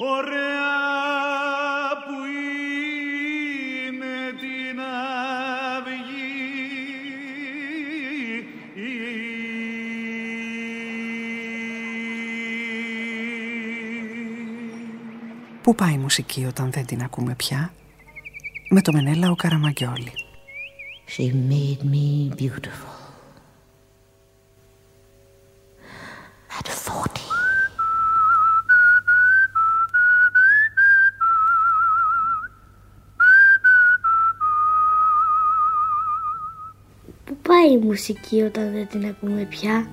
Ωραία που είναι την αυγή. Πού πάει η μουσική όταν δεν την ακούμε πια? Με το Μενέλαο Καραμαγκιόλη. She made me beautiful at 40. Πού πάει η μουσική όταν δεν την ακούμε πια?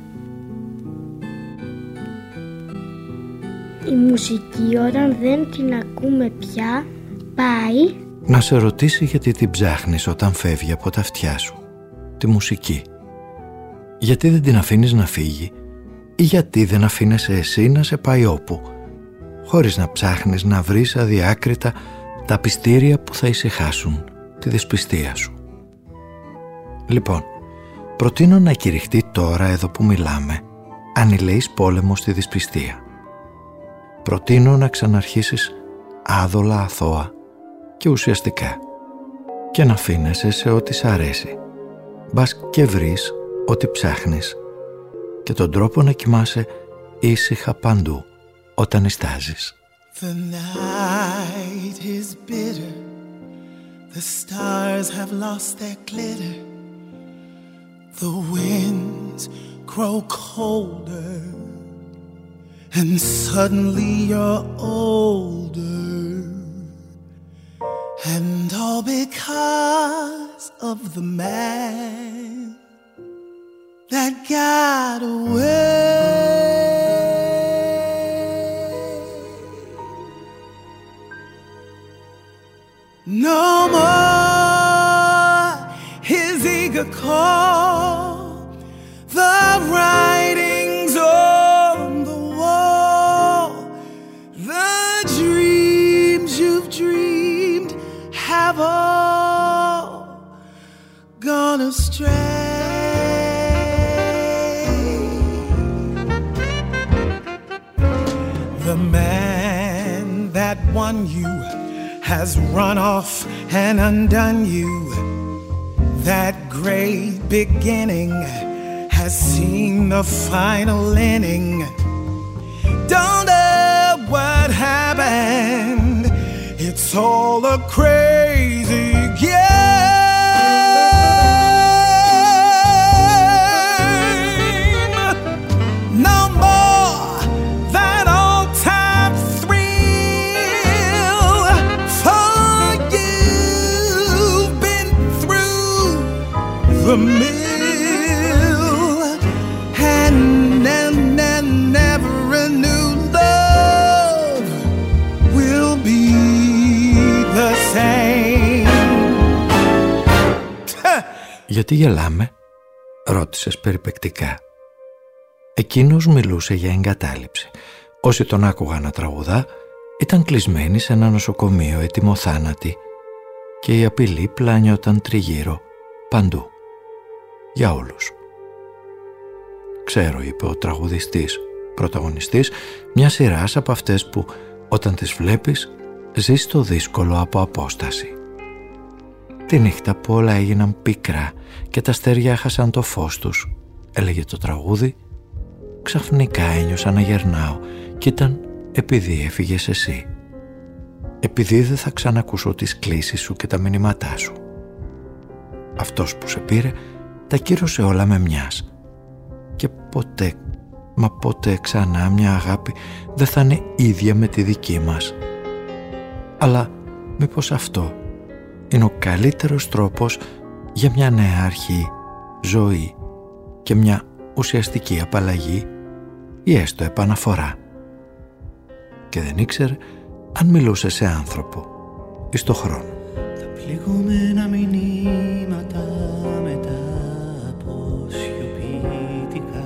Η μουσική όταν δεν την ακούμε πια πάει να σε ρωτήσει γιατί την ψάχνεις όταν φεύγει από τα αυτιά σου, τη μουσική. Γιατί δεν την αφήνεις να φύγει ή γιατί δεν αφήνεσαι εσύ να σε πάει όπου, χωρίς να ψάχνεις να βρεις αδιάκριτα τα πιστήρια που θα ησυχάσουν τη δυσπιστία σου. Λοιπόν, προτείνω να κηρυχτεί τώρα εδώ που μιλάμε ανηλαίης πόλεμο στη δυσπιστία. Προτείνω να ξαναρχίσεις άδολα αθώα και ουσιαστικά και να αφήνεσαι σε ό,τι σ' αρέσει. Μπας και βρεις ό,τι ψάχνεις και τον τρόπο να κοιμάσαι ήσυχα παντού όταν νηστάζεις. The night is bitter. The stars have lost their glitter. The winds grow colder. And suddenly you're older. And all because of the man that got away. No more his eager call. The writings on the wall. The dreams you've dreamed have all gone astray. The man that won you has run off and undone you. That great beginning has seen the final inning. Don't know what happened. It's all a crazy game. No more that all-time thrill. For you've been through the mill, and never a new love will be the same. «Γιατί γελάμε?» ρώτησες περιπεκτικά. Εκείνος μιλούσε για εγκατάλειψη. Όσοι τον άκουγαν να τραγουδά ήταν κλεισμένοι σε ένα νοσοκομείο ετοιμοθάνατοι και η απειλή πλάνιωταν τριγύρω παντού, για όλους. «Ξέρω», είπε ο τραγουδιστής, πρωταγωνιστής μια σειράς από αυτές που όταν τις βλέπεις ζεις το δύσκολο από απόσταση. Τη νύχτα που όλα έγιναν πίκρα και τα αστέρια έχασαν το φως τους, έλεγε το τραγούδι, ξαφνικά ένιωσα να γερνάω κι ήταν επειδή έφυγες εσύ. Επειδή δεν θα ξανακούσω τις κλήσεις σου και τα μηνύματά σου. Αυτός που σε πήρε τα κύρωσε όλα με μιας. Και ποτέ, μα ποτέ ξανά μια αγάπη δεν θα είναι ίδια με τη δική μας. Αλλά μήπως αυτό είναι ο καλύτερος τρόπος για μια νέα αρχή, ζωή και μια ουσιαστική απαλλαγή ή έστω επαναφορά. Και δεν ήξερε αν μιλούσε σε άνθρωπο ή στο χρόνο. Τα πληγωμένα μηνύματα μετά από σιωπητικά.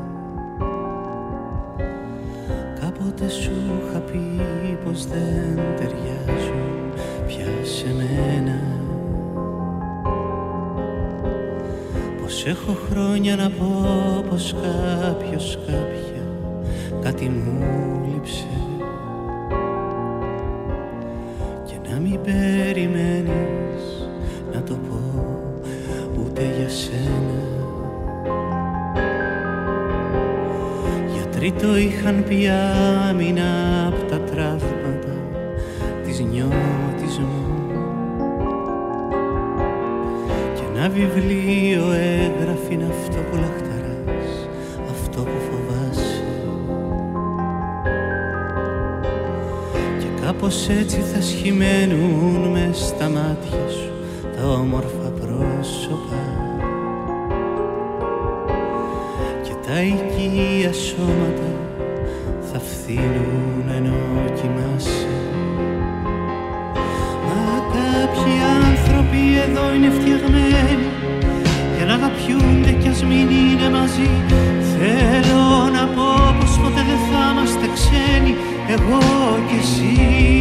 Κάποτε σου είχα πει πως δεν ταιριάζουν πια σε μένα. Πως έχω χρόνια να πω πως κάποιος κάποια κάτι μου λείψε. να μην περιμένεις να το πω ούτε για σένα. Γιατροί το είχαν πει άμυνα απ' τα τραύματα της νιώτης μου. Κι ένα βιβλίο έγραφε είναι αυτό που λαχταράς, αυτό που φοβάσαι. Και κάπως έτσι θα σχημένουν μες στα μάτια σου τα όμορφα πρόσωπα και τα οικία σώματα θα φθήνουν ενώ κοιμάσαι. Μα κάποιοι άνθρωποι εδώ είναι φτιαγμένοι για να αγαπιούνται κι ας μην είναι μαζί. Θέλω να πω πως ποτέ δεν θα είμαστε ξένοι, εγώ κι εσύ.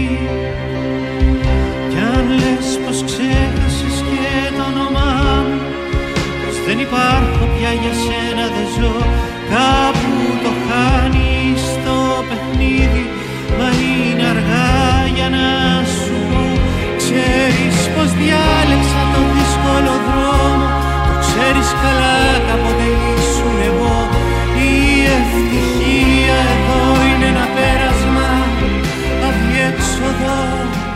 Κι αν λες πως ξέχασες και το όνομά μου, πως δεν υπάρχω πια για σένα, δεν ζω, κάπου το χάνεις το παιχνίδι, μα είναι αργά για να σου πω. Ξέρεις πως διάλεξα το δύσκολο δρόμο, το ξέρεις καλά, κάποτε ήσουν εγώ. Η ευτυχία εδώ είναι ένα πέρασμα, αδιέξοδο.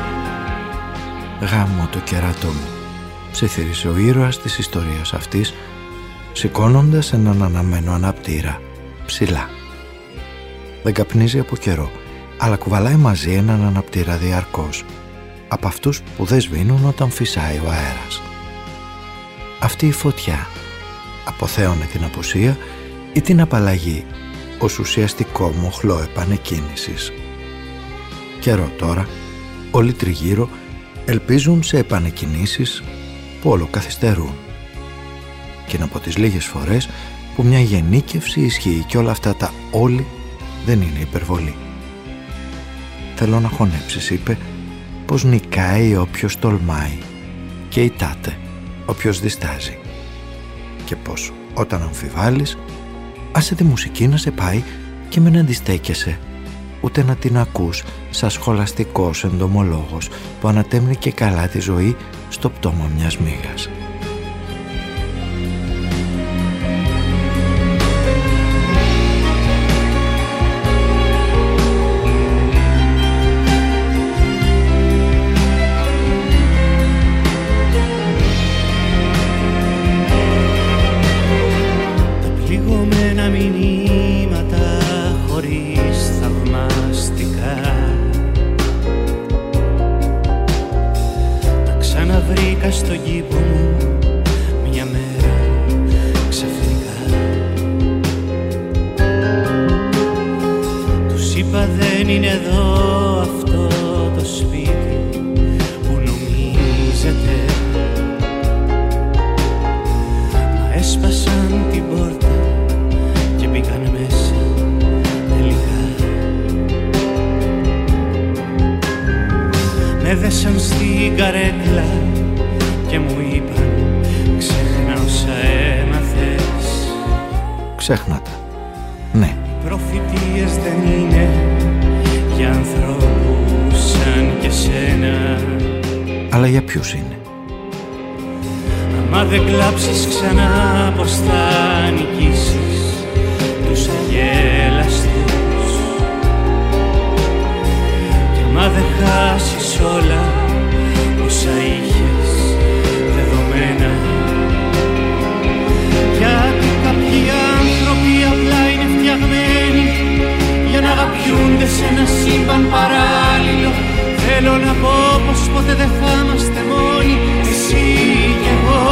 Γάμο το κερατό μου, ψιθύρισε ο ήρωας της ιστορίας αυτής, σηκώνοντας έναν αναμένο αναπτήρα ψηλά. Δεν καπνίζει από καιρό, αλλά κουβαλάει μαζί έναν αναπτήρα διαρκώς, από αυτούς που δεν σβήνουν όταν φυσάει ο αέρας. Αυτή η φωτιά αποθέωνε την απουσία ή την απαλλαγή ως ουσιαστικό μοχλό επανεκκίνησης. Καιρό τώρα, όλοι τριγύρω ελπίζουν σε επανεκκινήσεις που όλο καθυστερούν. Και είναι από τις λίγες φορές που μια γενίκευση ισχύει και όλα αυτά τα όλοι δεν είναι υπερβολή. «Θέλω να χωνέψεις», είπε, «πως νικάει όποιος τολμάει και ητάται όποιος διστάζει. Και πως όταν αμφιβάλλεις, άσε τη μουσική να σε πάει και μην αντιστέκεσαι, ούτε να την ακούς σαν σχολαστικός εντομολόγος που ανατέμνει και καλά τη ζωή στο πτώμα μιας μύγας». Στον κήπο μου μια μέρα ξαφνικά τους είπα δεν είναι εδώ αυτό το σπίτι που νομίζετε, μα έσπασαν την πόρτα και μπήκαν μέσα τελικά. Με δέσαν στην καρέκλα και μου είπαν ξέχνα όσα έμαθες. Ξέχνα τα. Ναι. Οι προφητείες δεν είναι για ανθρώπους σαν και σένα. Αλλά για ποιους είναι? Άμα δεν κλάψεις ξανά πως θα νικήσεις τους αγέλαστους, και άμα δεν χάσεις όλα όσα είχες δεδομένα. Γιατί κάποιοι άνθρωποι απλά είναι φτιαγμένοι για να αγαπιούνται σε ένα σύμπαν παράλληλο. Θέλω να πω πως ποτέ δεν θα είμαστε μόνοι, εσύ και εγώ.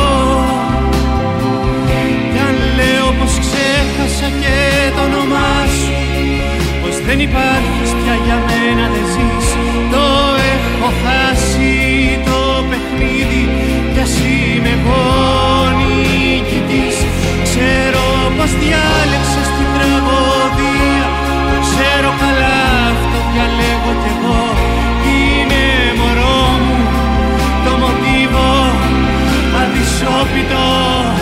Κι αν λέω πως ξέχασα και το όνομά σου, πως δεν υπάρχεις πια για μένα, δεν ζεις, το έχω χάσει το παιχνίδι κι ας είμαι εγώ νικητής. Ξέρω πως διάλεξες την τραγωδία, το ξέρω καλά αυτό διαλέγω κι εγώ. Είναι μωρό μου το μοτίβο αδυσόπιτο.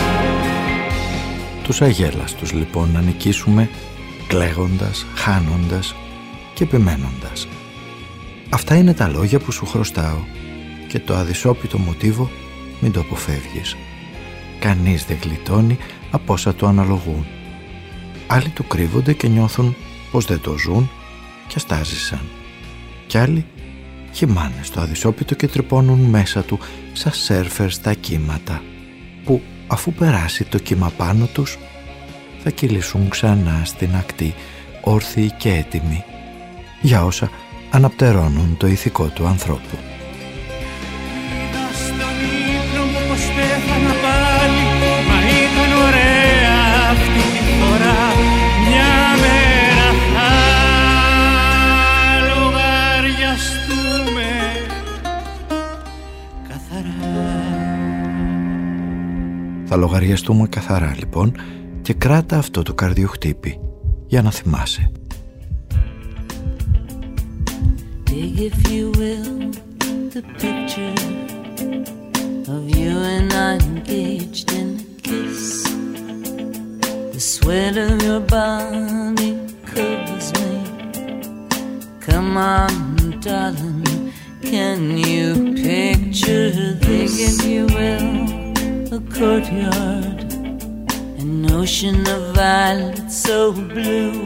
Τους αγέλαστους λοιπόν να νικήσουμε, κλαίγοντας, χάνοντας και επιμένοντας. Αυτά είναι τα λόγια που σου χρωστάω και το αδυσόπιτο μοτίβο μην το αποφεύγεις. Κανείς δεν γλιτώνει από όσα του αναλογούν. Άλλοι του κρύβονται και νιώθουν πως δεν το ζουν και αστάζησαν. Κι άλλοι χυμάνε στο αδυσόπιτο και τρυπώνουν μέσα του σαν σέρφερ στα κύματα που αφού περάσει το κύμα πάνω τους θα κυλήσουν ξανά στην ακτή όρθιοι και έτοιμοι για όσα αναπτερώνουν το ηθικό του ανθρώπου. Είδα στον ύπνο μου πως πέθανα πάλι, μα ήταν ωραία αυτή τη φορά. Μια μέρα θα λογαριαστούμε καθαρά. Θα λογαριαστούμε καθαρά λοιπόν και κράτα αυτό το καρδιοχτύπη για να θυμάσαι. Dig, if you will, the picture of you and I engaged in a kiss. The sweat of your body covers me. Come on, darling, can you picture this? Dig, if you will, a courtyard, an ocean of violets so blue.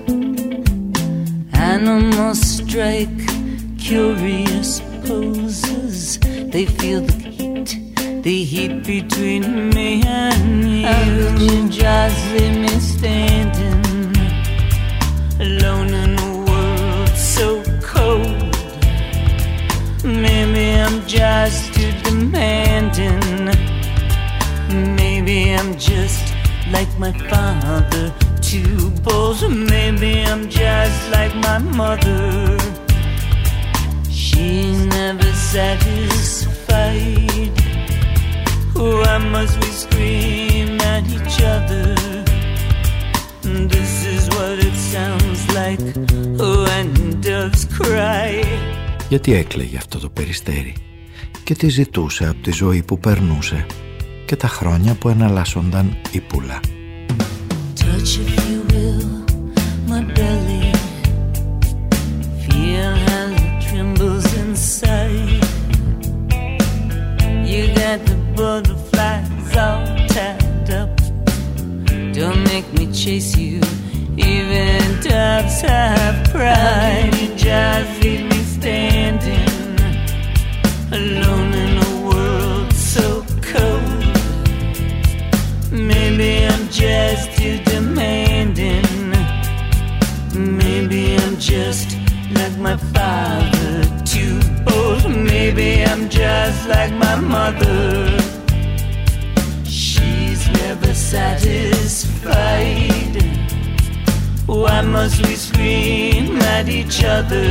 Animals strike curious poses. They feel the heat between me and you. How could you just leave me standing alone in a world so cold? Maybe I'm just too demanding. Maybe I'm just like my father, too bold. Maybe I'm just like my mother. She's never satisfied. Why must we scream at each other? This is what it sounds like when doves cry. Γιατί έκλαιγε αυτό το περιστέρι και τι ζητούσε από τη ζωή που περνούσε και τα χρόνια που εναλλάσσονταν ύπουλα. Touch, if you will, my belly. Feel how it trembles inside. You got the butterflies all tied up. Don't make me chase you, even doves have pride. You just leave me standing alone in a world so cold. Maybe I'm just too demanding. Maybe I'm just like my father, too bold. Maybe I'm just like my mother. She's never satisfied. Why must we scream at each other?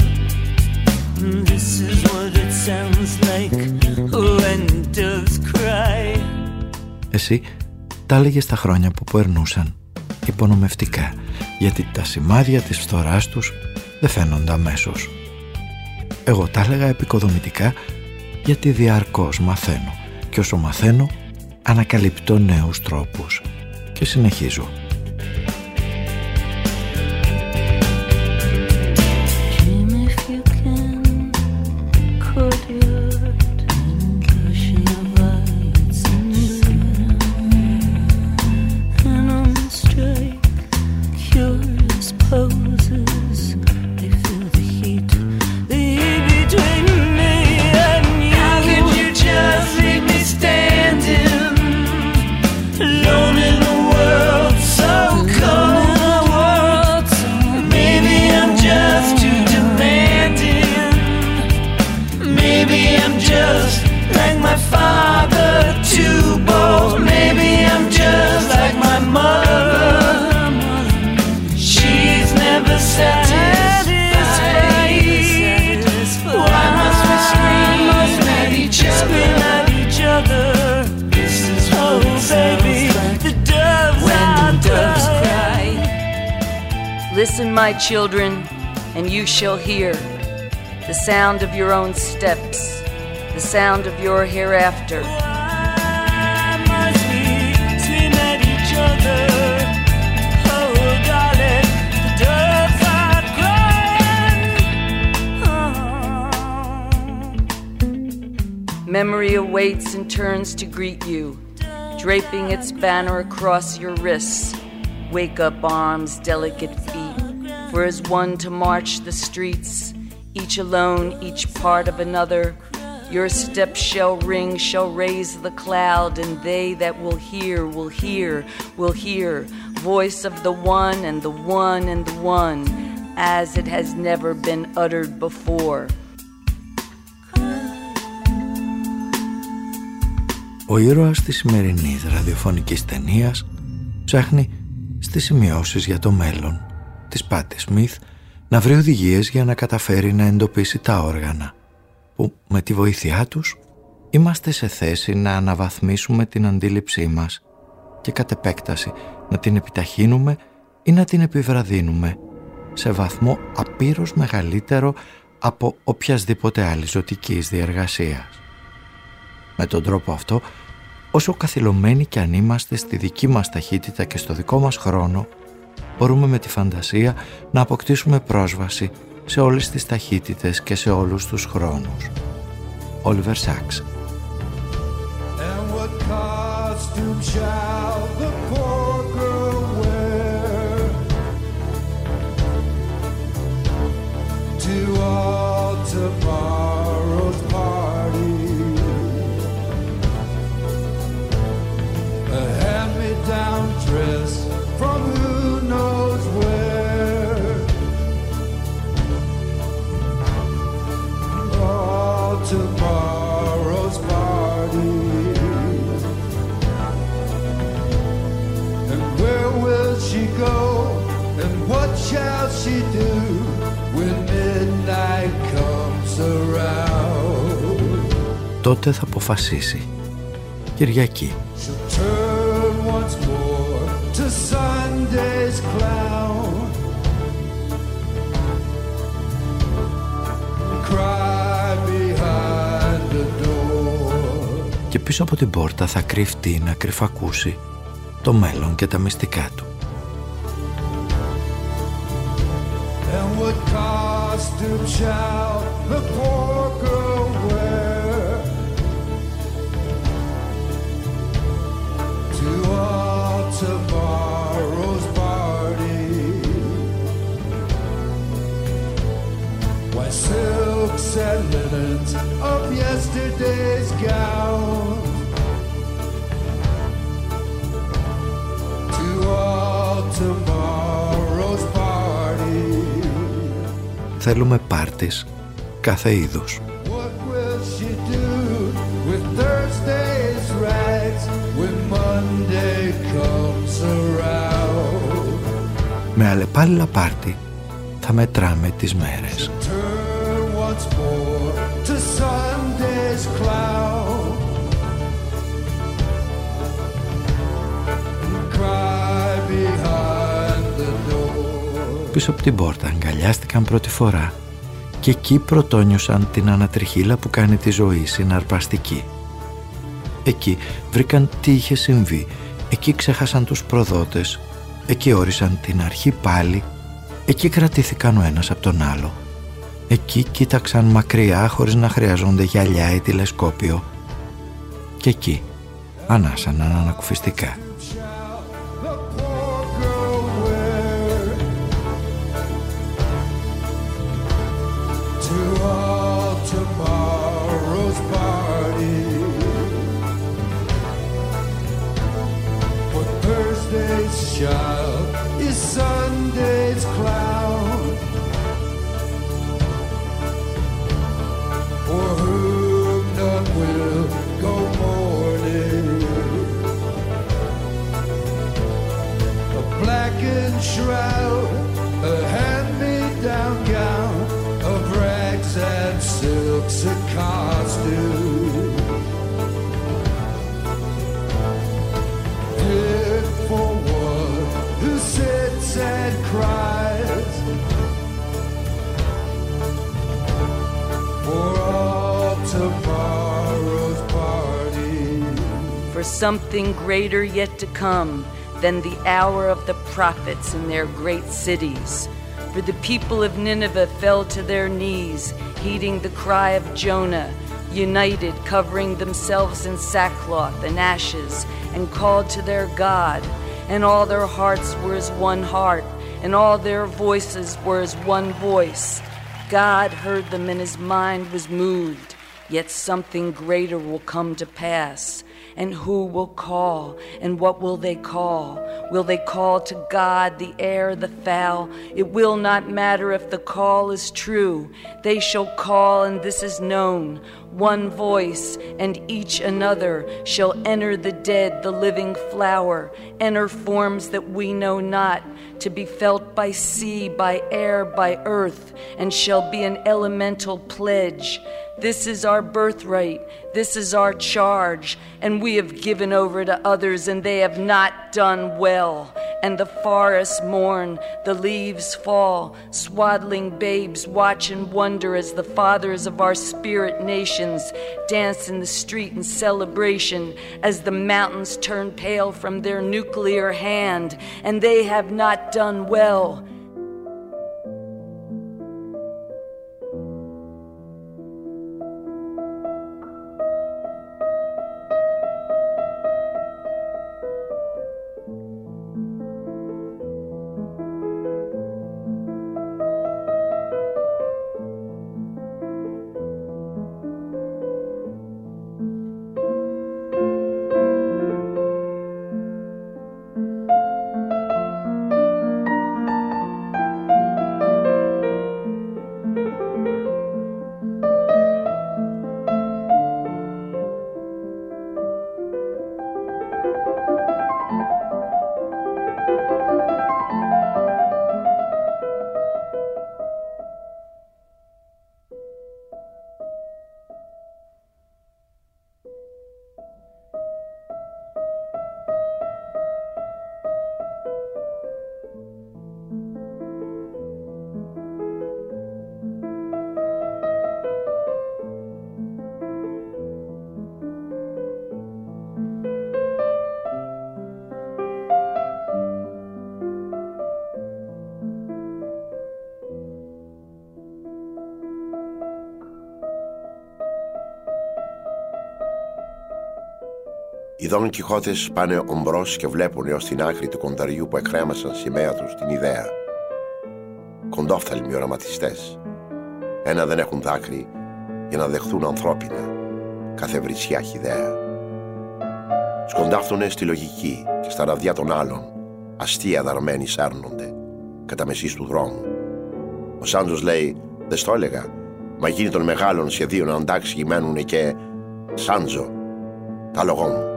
This is what it sounds like when doves cry. Εσύ τα έλεγες τα χρόνια που περνούσαν υπονομευτικά, γιατί τα σημάδια της φθοράς τους δεν φαίνονται αμέσως. Εγώ τα έλεγα επικοδομητικά, γιατί διαρκώς μαθαίνω και όσο μαθαίνω ανακαλυπτώ νέους τρόπους και συνεχίζω. Listen, my children, and you shall hear the sound of your own steps, the sound of your hereafter. Memory awaits and turns to greet you, draping its banner across your wrists. Wake up arms, delicate feet, for as one to march the streets, each alone, each part of another. Your steps shall ring, shall raise the cloud, and they that will hear, will hear, will hear. Voice of the one and the one and the one, as it has never been uttered before. Ο ήρωας της σημερινής ραδιοφωνικής ταινίας ψάχνει στις σημειώσεις για το μέλλον της Πάτι Σμιθ να βρει οδηγίες για να καταφέρει να εντοπίσει τα όργανα που με τη βοήθειά τους είμαστε σε θέση να αναβαθμίσουμε την αντίληψή μας και κατ' επέκταση να την επιταχύνουμε ή να την επιβραδύνουμε σε βαθμό απείρως μεγαλύτερο από οποιασδήποτε άλλη ζωτικής διεργασίας. Με τον τρόπο αυτό, όσο καθυλωμένοι κι αν είμαστε στη δική μας ταχύτητα και στο δικό μας χρόνο, μπορούμε με τη φαντασία να αποκτήσουμε πρόσβαση σε όλες τις ταχύτητες και σε όλους τους χρόνους. Oliver Sacks. Down dress from who knows where. All tomorrow's party. And where will she go? And what shall she do when midnight comes around? Τότε θα αποφασίσει. Κυριακή. Once more to Sunday's clown, cry behind the door. Και πίσω από την πόρτα θα κρυφτεί να κρυφακούσει το μέλλον και τα μυστικά του. And what costume shall the poor girl wear? Tomorrow's party. Why silks and linens of yesterday's gown to all tomorrow's party. Θέλουμε πάρτις κάθε είδους. What will she do with Thursday's rags when Monday comes around? Με αλλεπάλληλα πάρτι θα μετράμε τις μέρες. Turn once more to Sunday's cloud. Cry behind the door. Πίσω από την πόρτα αγκαλιάστηκαν πρώτη φορά και εκεί πρωτόνιωσαν την ανατριχύλα που κάνει τη ζωή συναρπαστική. Εκεί βρήκαν τι είχε συμβεί, εκεί ξέχασαν τους προδότες, εκεί όρισαν την αρχή πάλι, εκεί κρατήθηκαν ο ένας από τον άλλο. Εκεί κοίταξαν μακριά χωρίς να χρειαζόνται γυαλιά ή τηλεσκόπιο και εκεί ανάσαναν ανακουφιστικά. Child is Sunday's clown, for whom none will go mourning. A blackened shroud, a hand-me-down gown of rags and silks, a costume fit for one who sits and cries for all tomorrow's party. For something greater yet to come than the hour of the prophets in their great cities. For the people of Nineveh fell to their knees, heeding the cry of Jonah. united, covering themselves in sackcloth and ashes, and called to their God. And all their hearts were as one heart, and all their voices were as one voice. God heard them, and his mind was moved. Yet something greater will come to pass. And who will call? And what will they call? Will they call to God the air, the fowl? It will not matter if the call is true. They shall call, and this is known. One voice, and each another shall enter the dead, the living flower, enter forms that we know not, to be felt by sea, by air, by earth, and shall be an elemental pledge. This is our birthright, this is our charge, and we have given over to others, and they have not done well. And the forests mourn, the leaves fall, swaddling babes watch and wonder as the fathers of our spirit nations dance in the street in celebration, as the mountains turn pale from their nuclear hand, and they have not done well. Οι Δον Κιχώτες πάνε ομπρός και βλέπουν έως την άκρη του κονταριού που εκρέμασαν σημαία τους την ιδέα. Κοντόφθαλμοι οραματιστές. Ένα δεν έχουν δάκρυ για να δεχθούν ανθρώπινα κάθε βρισιά χυδαία. Σκοντάφτουνε στη λογική και στα ραδιά των άλλων, αστεία δαρμένοι σέρνονται κατά μεσής του δρόμου. Ο Σάντζος λέει, δεν στο έλεγα, μα γίνει των μεγάλων σχεδίων αντάξει γημένουνε και Σάντζο, τα λογό μου.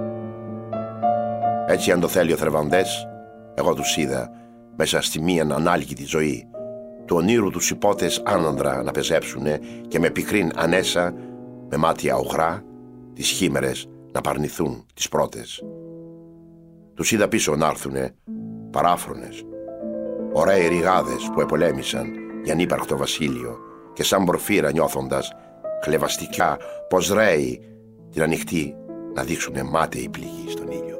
Έτσι αν το θέλει ο Θρεβαντές, εγώ τους είδα μέσα στη μίαν ανάλγητη ζωή, του ονείρου τους υπότες άνανδρα να πεζέψουνε και με πικρίν ανέσα, με μάτια ογρά, τις χήμερες να παρνηθούν τις πρώτες. Τους είδα πίσω να έρθουνε παράφρονες, ωραίοι ρηγάδες που επολέμησαν για ανύπαρκτο βασίλειο και σαν πορφύρα νιώθοντας χλεβαστικά πως ρέει την ανοιχτή να δείξουνε μάταιη πληγή στον ήλιο.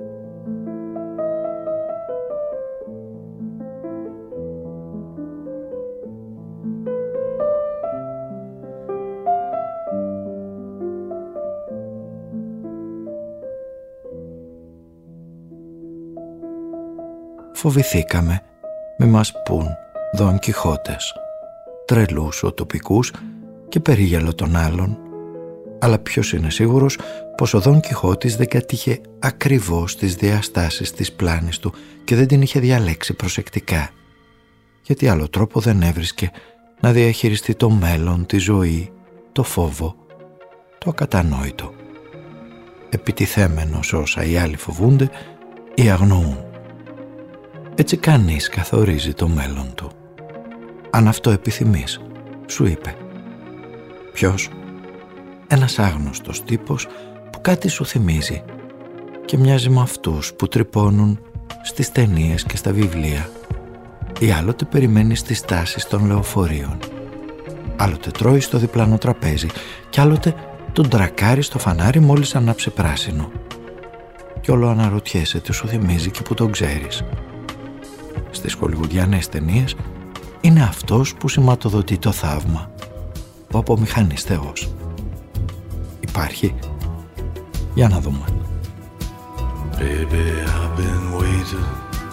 Φοβηθήκαμε μη μας πουν Δον Κιχώτες, τρελούς οτοπικούς και περίγελο των άλλων, αλλά ποιος είναι σίγουρος πως ο Δον Κιχώτης δεν κατήχε ακριβώς τις διαστάσεις της πλάνης του και δεν την είχε διαλέξει προσεκτικά, γιατί άλλο τρόπο δεν έβρισκε να διαχειριστεί το μέλλον, τη ζωή, το φόβο, το ακατανόητο, επιτιθέμενος όσα οι άλλοι φοβούνται ή αγνοούν. Έτσι κανείς καθορίζει το μέλλον του. Αν αυτό επιθυμείς, σου είπε. Ποιος? Ένας άγνωστος τύπος που κάτι σου θυμίζει και μοιάζει με αυτούς που τρυπώνουν στις ταινίες και στα βιβλία, ή άλλοτε περιμένει στις στάσεις των λεωφορείων, άλλοτε τρώει στο διπλανό τραπέζι και άλλοτε τον τρακάρει στο φανάρι μόλις ανάψει πράσινο. Κι όλο αναρωτιέσαι τι σου θυμίζει και που τον ξέρεις. Στις χολιγουδιανές ταινίες είναι αυτός που σηματοδοτεί το θαύμα, ο απομηχανής θεός. υπάρχει? Για να δούμε. Baby, I've been waiting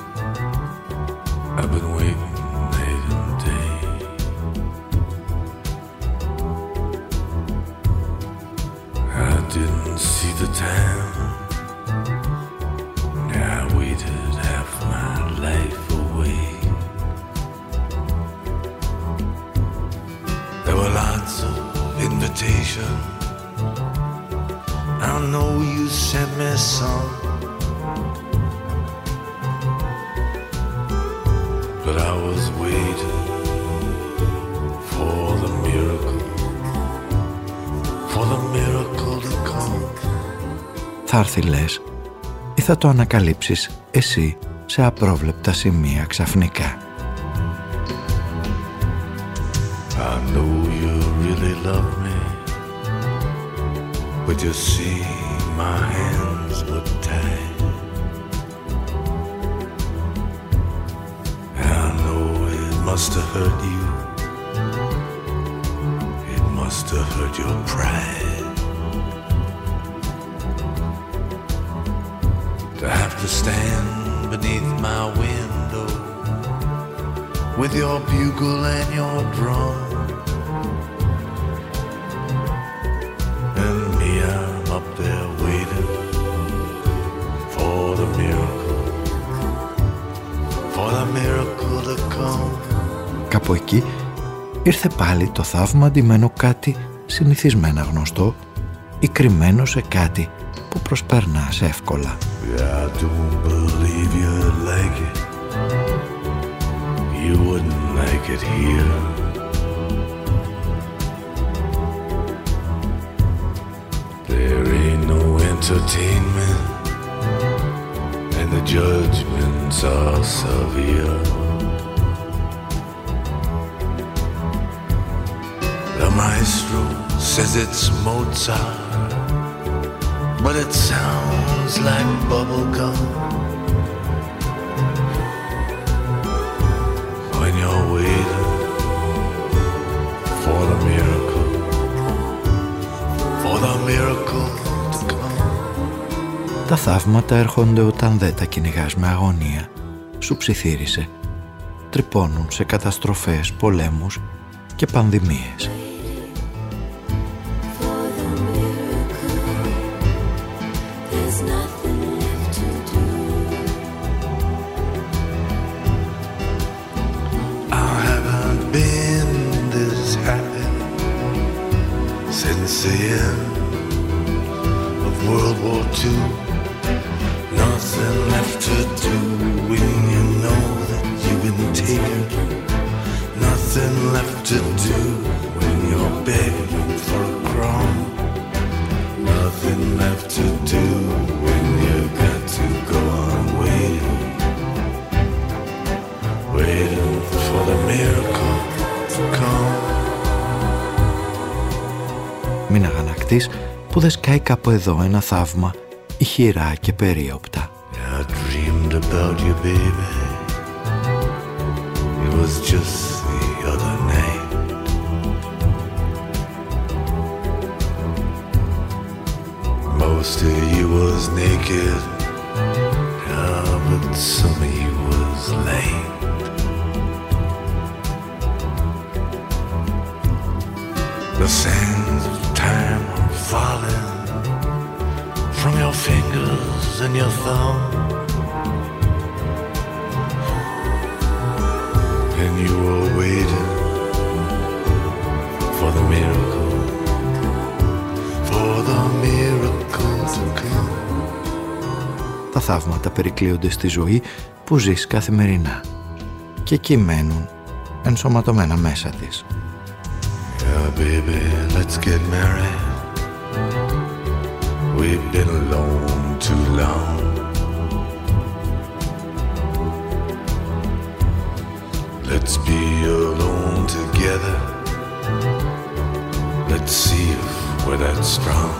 night and day. I didn't see the time. I waited half my life away. There were lots of invitations. I know you sent me some, but I was waiting for the miracle to come. Θα έρθει, λες, ή θα το ανακαλύψεις εσύ σε απρόβλεπτα σημεία ξαφνικά? I know you really love me, but you see my hands were tied. I know it must have hurt you. It must have hurt your pride. To have to stand beneath my window with your bugle and your drum. And me, I'm up there waiting for the miracle to come. Κάπου εκεί ήρθε πάλι το θαύμα ντυμένο κάτι συνηθισμένα γνωστό ή κρυμμένο σε κάτι που προσπερνάς εύκολα. I don't believe you'd like it. You wouldn't like it here. There ain't no entertainment, and the judgments are severe. The maestro says it's Mozart, but it sounds like bubblegum. When you're waiting for the miracle to come. Τα θαύματα έρχονται όταν δεν τα κυνηγάς με αγωνία. Σου ψιθύρισε. Τρυπώνουν σε καταστροφές, πολέμους και πανδημίες. The end of World War II. Nothing left to do when you know that you've been taken. Nothing left to do when you're begging for a crumb. Nothing left to do when you got to go on waiting. Waiting for the miracle to come. Μην αγανακτείς που δεν σκάει κάπου εδώ ένα θαύμα ηχηρά και περίοπτα. I dreamed about you, baby. It was just the other night. Most of you was naked, but some of you was lame. The sands of time are falling from your fingers and your thumb, and you were waiting for the miracle to come. Τα θαύματα περικλείονται στη ζωή που ζεις καθημερινά και εκεί μένουν ενσωματωμένα μέσα της. Yeah, baby, let's get married. We've been alone too long. Let's be alone together. Let's see if we're that strong.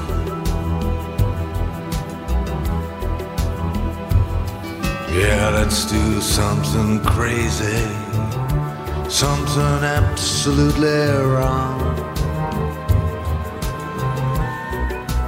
Yeah, let's do something crazy. Something absolutely wrong.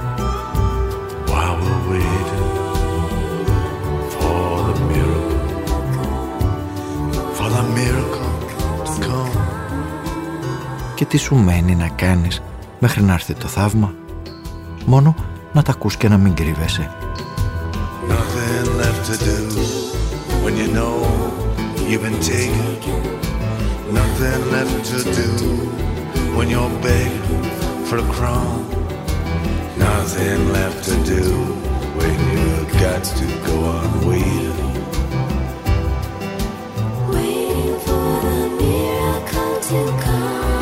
Και τι σου μένει να κάνεις μέχρι να έρθει το θαύμα? Μόνο να τα ακούς και να μην κρύβεσαι. Nothing left to do when you know you've been taken. Nothing left to do when you're begging for a crumb. Nothing left to do when you've got to go on waiting. Waiting for the miracle to come.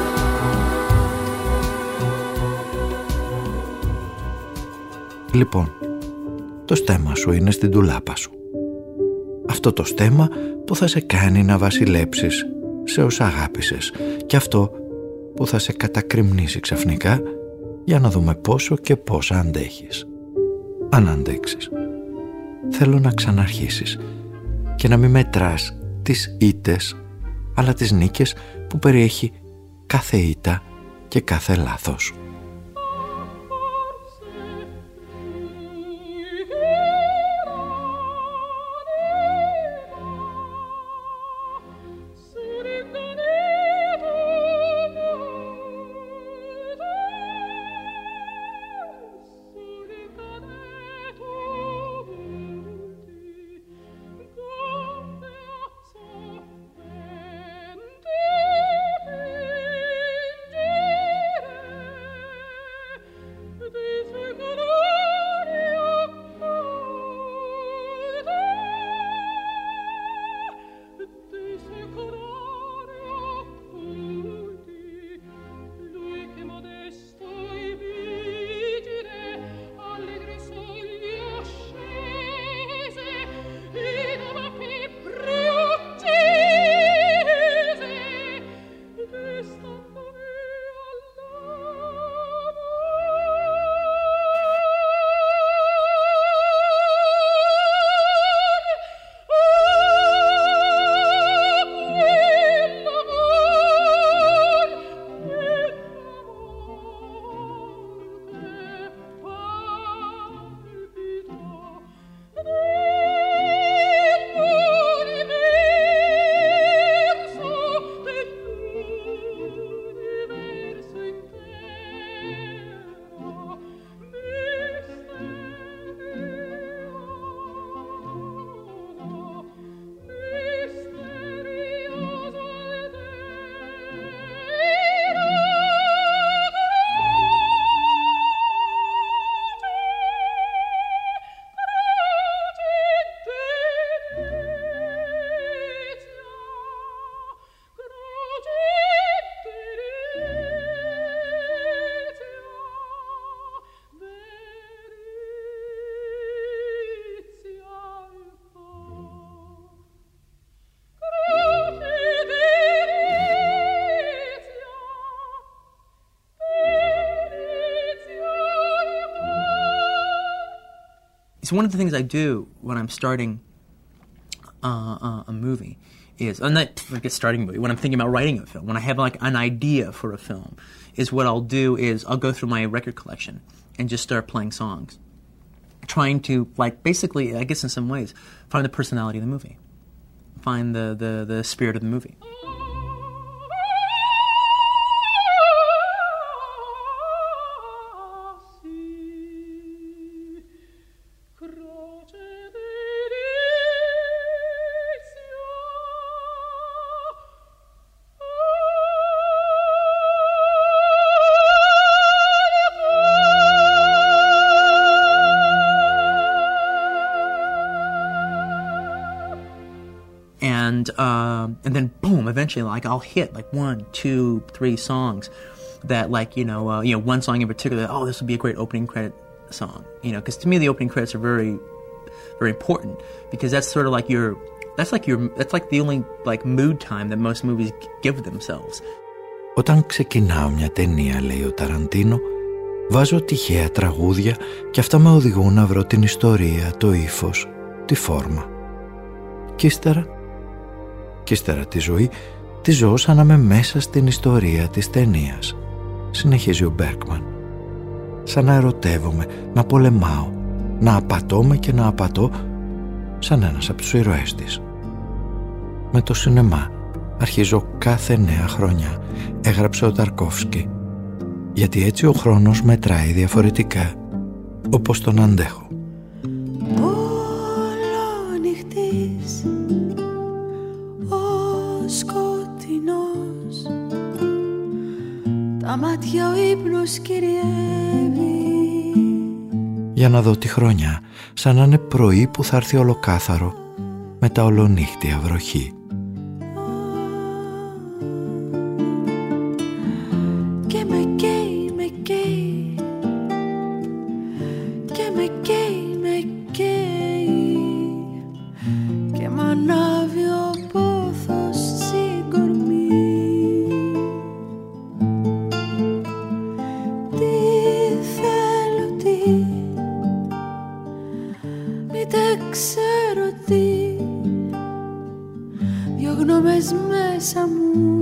Λοιπόν, το στέμμα σου είναι στην ντουλάπα σου. Αυτό το στέμμα που θα σε κάνει να βασιλέψεις σε όσα αγάπησες, και αυτό που θα σε κατακρημνήσει ξαφνικά για να δούμε πόσο και πόσα αντέχεις. Αν αντέξεις. Θέλω να ξαναρχίσεις και να μην μετράς τις ήττες, αλλά τις νίκες που περιέχει κάθε ήττα και κάθε λάθος. It's one of the things I do when I'm starting a movie is, not like a starting movie, when I'm thinking about writing a film, when I have like an idea for a film, is what I'll do is I'll go through my record collection and just start playing songs, trying to like basically, I guess in some ways, find the personality of the movie, find the spirit of the movie. And then boom, eventually like I'll hit like 1, 2, 3 songs that like, one song in particular, oh, this would be a great opening credit song, because to me the opening credits are very, very important because that's sort of like that's like the only like mood time that most movies give themselves. Όταν ξεκινάω μια ταινία, λέει ο Ταραντίνο, βάζω τυχαία τραγούδια και αυτά με οδηγούν να βρω την ιστορία, το ύφος, τη φόρμα. Κι ύστερα τη ζωή τη ζω σαν να είμαι μέσα στην ιστορία της ταινίας, συνεχίζει ο Μπέρκμαν. Σαν να ερωτεύομαι, να πολεμάω, να απατώμαι και να απατώ σαν ένας από τους ηρωές της. Με το σινεμά αρχίζω κάθε νέα χρονιά, έγραψε ο Ταρκόφσκι, γιατί έτσι ο χρόνος μετράει διαφορετικά, όπως τον αντέχω. Όλο νυχτής, ο σκοτεινός, τα μάτια ο ύπνος κυριεύει. Για να δω τη χρονιά, σαν να είναι πρωί που θα έρθει ολοκάθαρο με τα ολονύχτια βροχή. Και με καίει, με καίει, και με καίει, με καίει, και μ' ανάβει ο πόθος στην κορμί. Τι θέλω, τι, μήτε ξέρω τι, δυο γνώμες μέσα μου,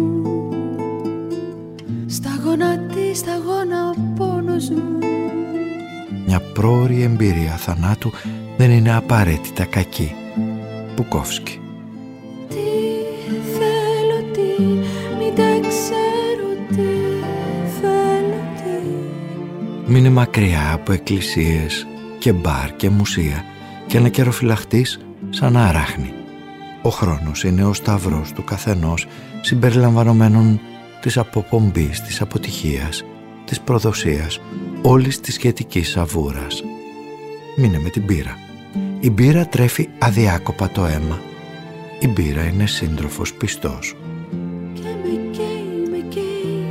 σταγόνα ο πόνος μου. Μια πρόωρη εμπειρία θανάτου δεν είναι απαραίτητα κακή. Μπουκόφσκι. Τι θέλω, τι, μην τα ξέρω, τι θέλω, τι. Μείνε μακριά από εκκλησίες και μπαρ και μουσεία και να καιροφυλαχτείς σαν αράχνη. Ο χρόνος είναι ο σταυρός του καθενός, συμπεριλαμβανομένων της αποπομπής, της αποτυχίας, της προδοσίας, όλης της σχετικής σαβούρας. Μείνε με την μπύρα. Η μπύρα τρέφει αδιάκοπα το αίμα. Η μπύρα είναι σύντροφος πιστός. Και με καίει, με καίει,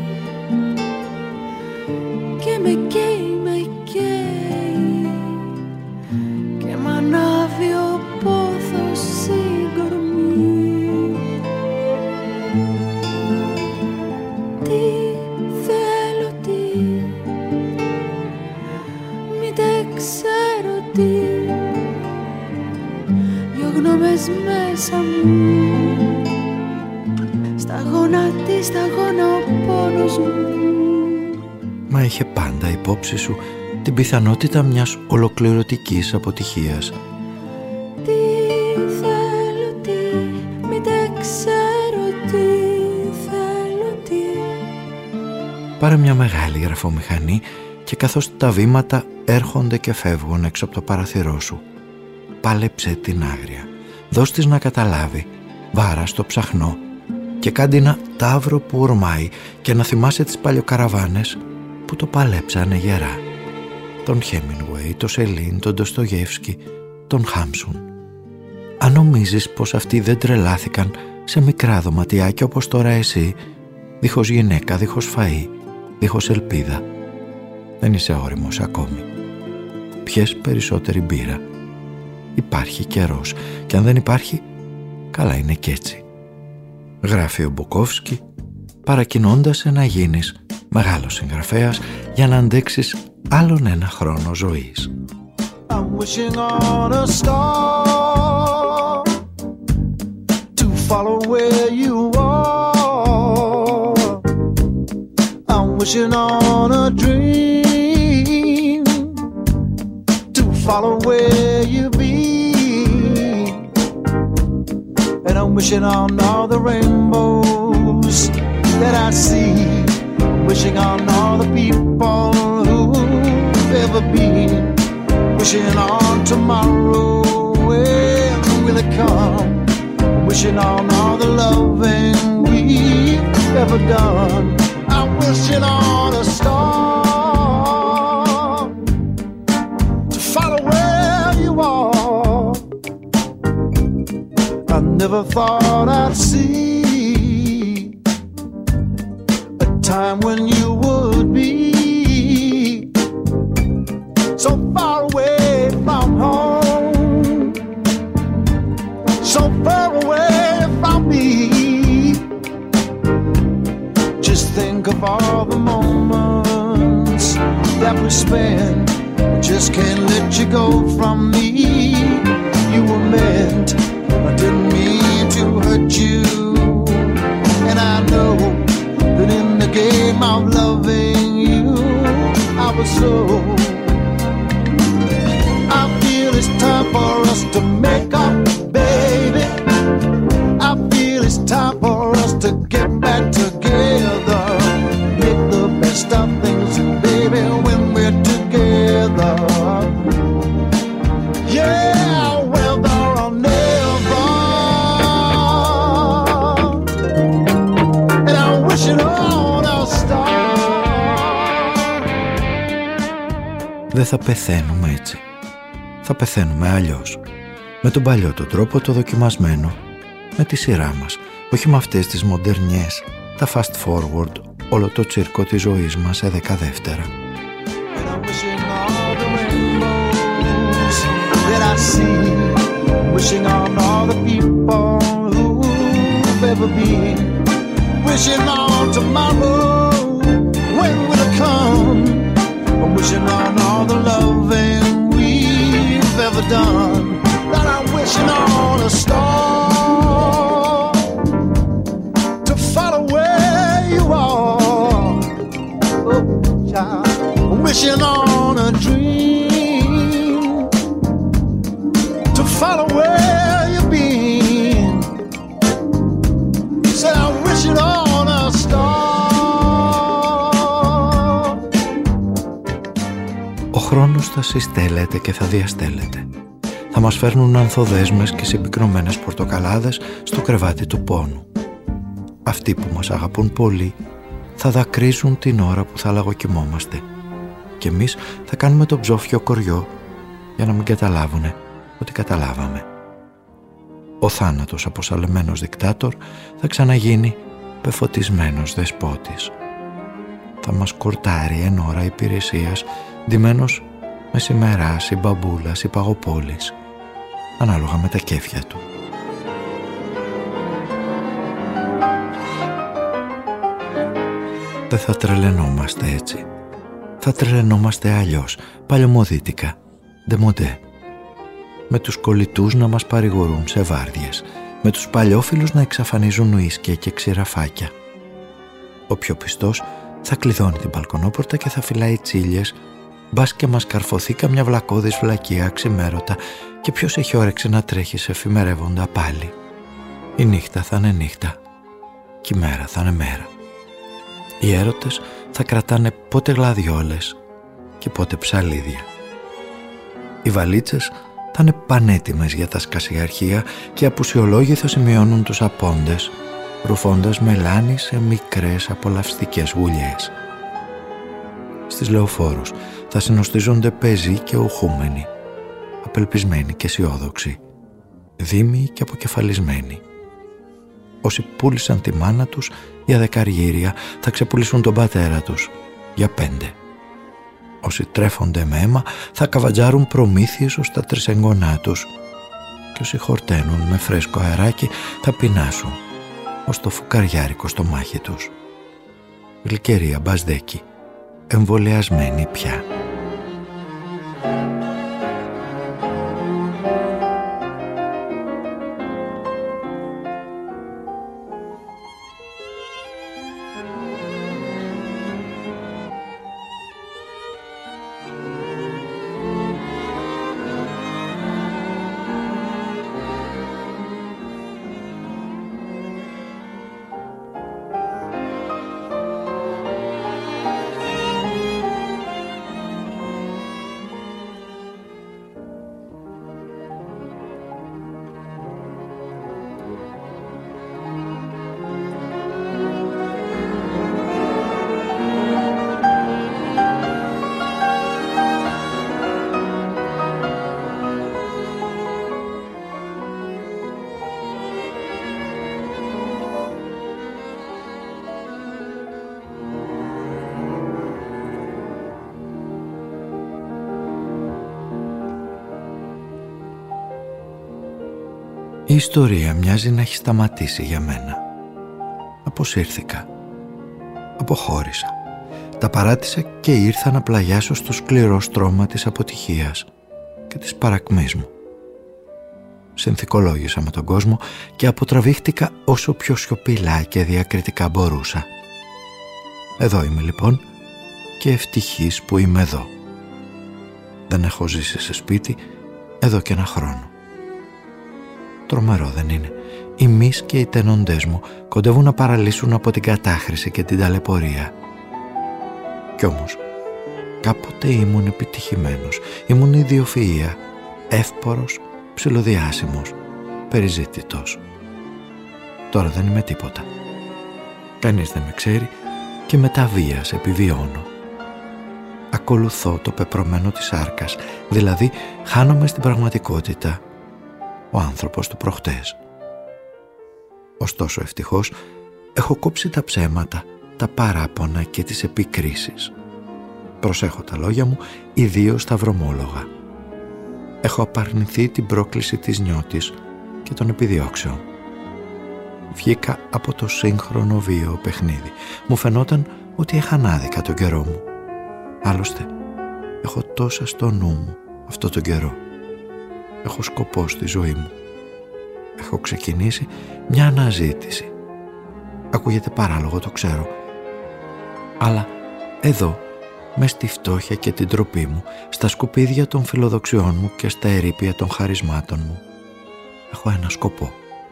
και με καίει, με καίει, και μ' ανάβει ο πόθος στην κορμί. Τι θέλω, τι, μήτε ξέρω τι, δυο γνώμες μέσα μου, σταγόνα ο πόνος μου. Μα είχε πάντα υπόψη σου την πιθανότητα μιας ολοκληρωτικής αποτυχίας. Τι θέλω, τι, μήτε ξέρω τι θέλω, τι. Πάρε μια μεγάλη γραφομηχανή και καθώς τα βήματα έρχονται και φεύγουν έξω από το παραθυρό σου, πάλεψε την άγρια. Δώσ' της να καταλάβει, βάρα στο ψαχνό και κάντε ένα ταύρο που ορμάει και να θυμάσαι τις παλιοκαραβάνες που το παλέψανε γερά. Τον Χέμινγκουέι, τον Σελίν, τον Ντοστογεύσκι, τον Χάμσουν. Αν νομίζεις πως αυτοί δεν τρελάθηκαν σε μικρά δωματιάκια όπως τώρα εσύ, δίχως γυναίκα, δίχως φαΐ, δίχως ελπίδα, δεν είσαι όριμος ακόμη. Πιες περισσότερη μπύρα. Υπάρχει καιρός και αν δεν υπάρχει, καλά είναι κι έτσι. Γράφει ο Μπουκόφσκι, παρακινώντας να γίνεις μεγάλος συγγραφέας για να αντέξεις άλλον ένα χρόνο ζωής. I'm wishing on a star to follow where you are. I'm wishing on a dream to follow where you be. And I'm wishing on all the rainbows that I see. I'm wishing on all the people who've ever been. Wishing on tomorrow, when will it come? Wishing on all the loving we've ever done. I'm wishing on a star to follow where you are. I never thought I'd see a time when you would be so far away from home, so far away from me. Just think of all the moments that we spent. I just can't let you go from me. You were meant, I didn't mean to hurt you. And I know that in the game of loving you, I was so. I feel it's time for us to make up, baby. I feel it's time for us Δεν θα πεθαίνουμε έτσι. Θα πεθαίνουμε αλλιώς. Με τον παλιό τον τρόπο, το δοκιμασμένο. Με τη σειρά μας. Όχι με αυτές τις μοντερνιές, τα fast forward, όλο το τσίρκο της ζωής μας σε 10 δεύτερα. Wishing on all the people who've ever been. Wishing on tomorrow, when will it come? I'm wishing on all the loving we've ever done. That I'm wishing on a star to follow where you are. Oh, child. I'm wishing on a dream to follow where you've been. Say I'm wishing on a star. Ο χρόνος θα συστέλλεται και θα διαστέλλεται. Θα μας φέρνουν ανθοδέσμες και συμπυκνωμένες πορτοκαλάδες στο κρεβάτι του πόνου. Αυτοί που μας αγαπούν πολύ θα δακρύζουν την ώρα που θα λαγοκοιμόμαστε. Και εμείς θα κάνουμε το ψόφιο κοριό για να μην καταλάβουνε ότι καταλάβαμε. Ο θάνατος αποσαλεμένος δικτάτορ θα ξαναγίνει πεφωτισμένος δεσπότης. Θα μας κορτάρει εν ώρα υπηρεσίας, ντυμένος με σημεράς ή μπαμπούλας ή παγοπόλης, ανάλογα με τα κέφια του. Δεν θα τρελαινόμαστε έτσι. Θα τρελαινόμαστε αλλιώς, παλαιομοδίτικα, ντεμοντέ. Με τους κολλητούς να μας παρηγορούν σε βάρδιες, με τους παλιόφιλους να εξαφανίζουν ουίσκια και ξηραφάκια. Ο πιο πιστός θα κλειδώνει την μπαλκονόπορτα και θα φυλάει τσίλιες, μπας και μας καρφωθεί καμιά βλακώδης βλακεία ξημέρωτα και ποιος έχει όρεξη να τρέχει σε εφημερεύοντα πάλι. Η νύχτα θα είναι νύχτα και η μέρα θα είναι μέρα. Οι έρωτες θα κρατάνε πότε γλαδιόλες και πότε ψαλίδια. Οι βαλίτσες θα είναι πανέτοιμες για τα σκασιαρχεία και οι απουσιολόγοι θα σημειώνουν τους απόντες, ρουφώντας μελάνι σε μικρές απολαυστικές γουλιές. Στις λεωφόρους θα συνοστίζονται πεζοί και ουχούμενοι, απελπισμένοι και αισιόδοξοι, δήμοι και αποκεφαλισμένοι. Όσοι πούλησαν τη μάνα τους για 10 αργύρια θα ξεπουλήσουν τον πατέρα τους για 5. Όσοι τρέφονται με αίμα θα καβατζάρουν προμήθειες ως τα τρισεγγονά τους και όσοι χορταίνουν με φρέσκο αεράκι θα πεινάσουν ως το φουκαριάρικο στο μάχη τους. Γλυκερία μπασδέκι, εμβολιασμένη πια. Η ιστορία μοιάζει να έχει σταματήσει για μένα. Αποσύρθηκα. Αποχώρησα. Τα παράτησα και ήρθα να πλαγιάσω στο σκληρό στρώμα της αποτυχίας και της παρακμής μου. Συνθηκολόγησα με τον κόσμο και αποτραβήχτηκα όσο πιο σιωπηλά και διακριτικά μπορούσα. Εδώ είμαι λοιπόν και ευτυχής που είμαι εδώ. Δεν έχω ζήσει σε σπίτι εδώ και 1 χρόνο. Τρομερό δεν είναι? Εμείς και οι τενοντές μου κοντεύουν να παραλύσουν από την κατάχρηση και την ταλαιπωρία. Κι όμως κάποτε ήμουν επιτυχημένος, ήμουν ιδιοφυΐα, εύπορος, ψιλοδιάσημος, περιζήτητος. Τώρα δεν είμαι τίποτα. Κανείς δεν με ξέρει και με τα βίας επιβιώνω. ακολουθώ το πεπρωμένο της σάρκας, δηλαδή χάνομαι στην πραγματικότητα, ο άνθρωπος του προχτές. Ωστόσο ευτυχώς έχω κόψει τα ψέματα, τα παράπονα και τις επικρίσεις. Προσέχω τα λόγια μου, ιδίως τα βρωμόλογα. Έχω απαρνηθεί την πρόκληση της νιώτης και των επιδιώξεων. Βγήκα από το σύγχρονο βίαιο παιχνίδι. Μου φαινόταν ότι έχανα άδικα τον καιρό μου. Άλλωστε, έχω τόσα στο νου μου αυτό τον καιρό. Έχω σκοπό στη ζωή μου. Έχω ξεκινήσει μια αναζήτηση. Ακούγεται παράλογο, το ξέρω. Αλλά εδώ, μες στη φτώχεια και την τροπή μου, στα σκουπίδια των φιλοδοξιών μου και στα ερείπια των χαρισμάτων μου, έχω ένα σκοπό.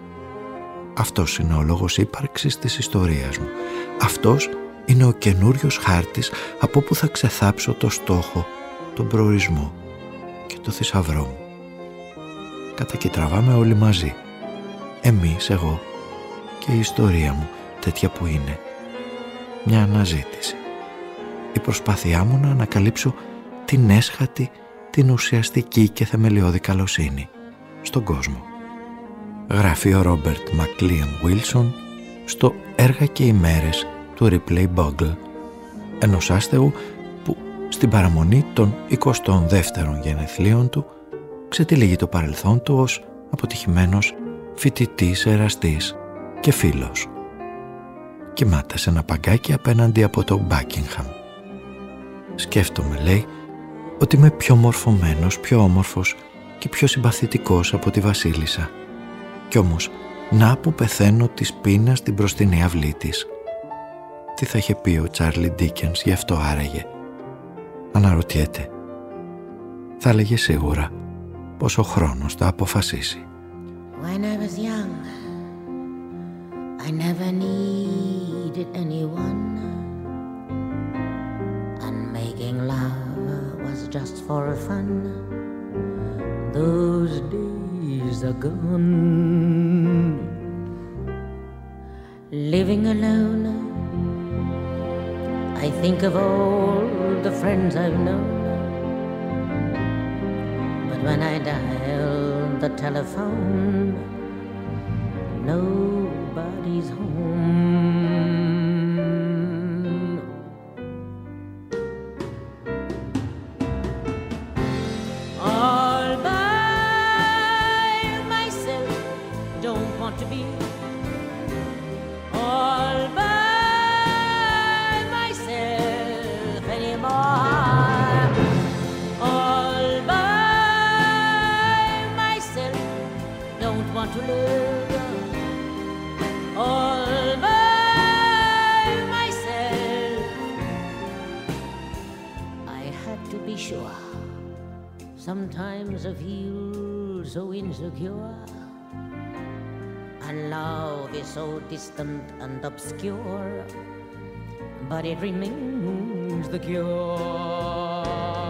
Αυτός είναι ο λόγος ύπαρξης της ιστορίας μου. Αυτός είναι ο καινούριος χάρτης από που θα ξεθάψω το στόχο, τον προορισμό και το θησαυρό μου. Κατακυτραβάμε όλοι μαζί. Εμείς, εγώ και η ιστορία μου, τέτοια που είναι. Μια αναζήτηση. Η προσπάθειά μου να ανακαλύψω την έσχατη, την ουσιαστική και θεμελιώδη καλοσύνη στον κόσμο. Γράφει ο Ρόμπερτ Μακλίαμ Βίλσον στο «Έργα και ημέρες» του Ripley Bogle, ενός άστεγου που στην παραμονή των 22ων γενεθλίων του ξετυλίγει το παρελθόν του ως αποτυχημένος φοιτητής, εραστής και φίλος. Κοιμάται σε ένα παγκάκι απέναντι από το Μπάκιγχαμ. Σκέφτομαι, λέει, ότι είμαι πιο μορφωμένος, πιο όμορφος και πιο συμπαθητικός από τη βασίλισσα. Κι όμως, να που πεθαίνω της πείνας στην μπροστινή αυλή της. Τι θα είχε πει ο Τσάρλι Ντίκενς γι' αυτό άραγε? Αναρωτιέται. Θα έλεγε σίγουρα πως ο χρόνος θα αποφασίσει. When I was young, I never needed anyone, and making love was just for fun. Those days are gone. Living alone, I think of all the friends I've known, but when I dial the telephone, nobody's home. All by myself, don't want to be. All by myself anymore. All by myself, don't want to live. All by myself. I had to be sure. Sometimes I feel so insecure, and love is so distant and obscure, but it remains the cure.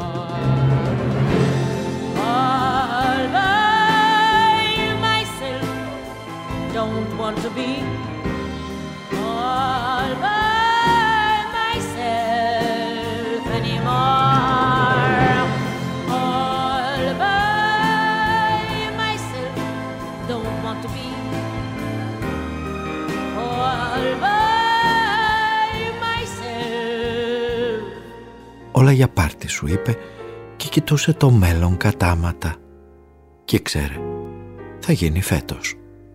All by myself, don't want to be. All by myself anymore. All by myself, don't want to be. All by myself. Όλα για πάρτι σου, είπε, και κοιτούσε το μέλλον κατάματα. Και ξέρε, θα γίνει φέτος.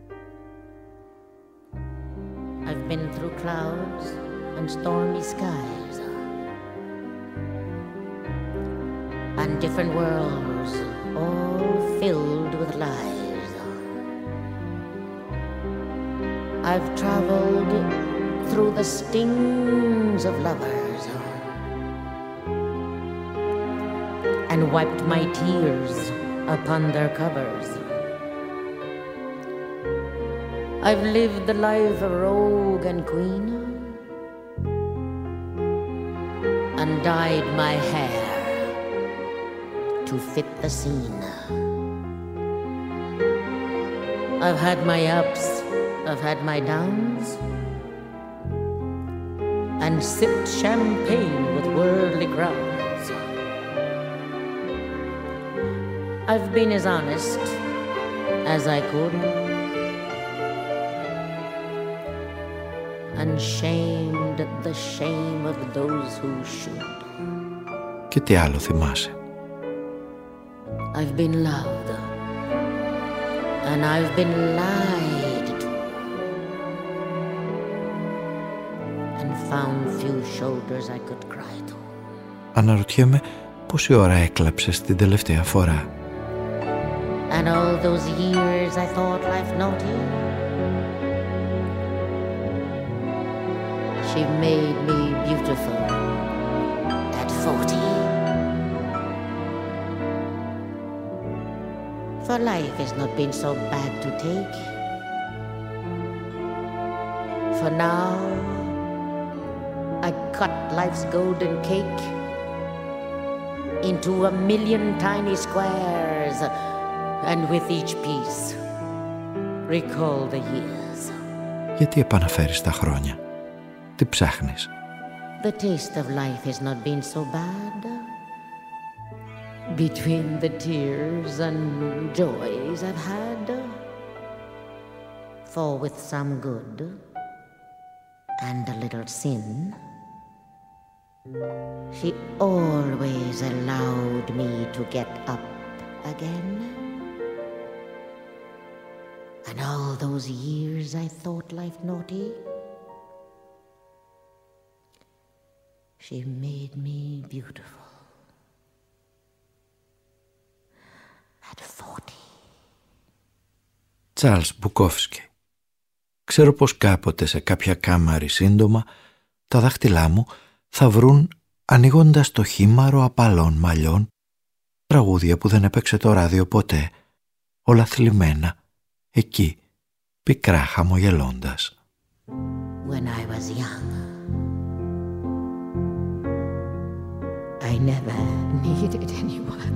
I've been through clouds and stormy skies, and different worlds all filled with lies. I've traveled through the stings of lovers and wiped my tears upon their covers. I've lived the life of rogue and queen, and dyed my hair to fit the scene. I've had my ups, I've had my downs, and sipped champagne with worldly crowns. I've been as honest as I could, unshamed at the shame of those who should. Και τι άλλο θυμάσαι? I've been loved and I've been lied to and found few shoulders I could cry to. Αναρωτιέμαι πόση ώρα έκλαψες την τελευταία φορά. And all those years I thought life naughty, she made me beautiful at 40. For life has not been so bad to take. For now I cut life's golden cake into a million tiny squares, and with each piece recall the years. Γιατί επαναφέρεις τα χρόνια? Τι ψάχνεις? The taste of life has not been so bad. Between the tears and joys I've had, for with some good and a little sin, she always allowed me to get up again. And all those years I thought life naughty, she made me beautiful at 40. Τσάρλς Μπουκόφσκι. Ξέρω πως κάποτε σε κάποια κάμαρη σύντομα τα δάχτυλά μου θα βρουν, ανοίγοντας το χήμαρο απαλών μαλλιών, τραγούδια που δεν έπαιξε το ράδιο ποτέ, όλα θλιμμένα, εκεί, πικρά χαμογελώντας. When I was young, I never needed anyone.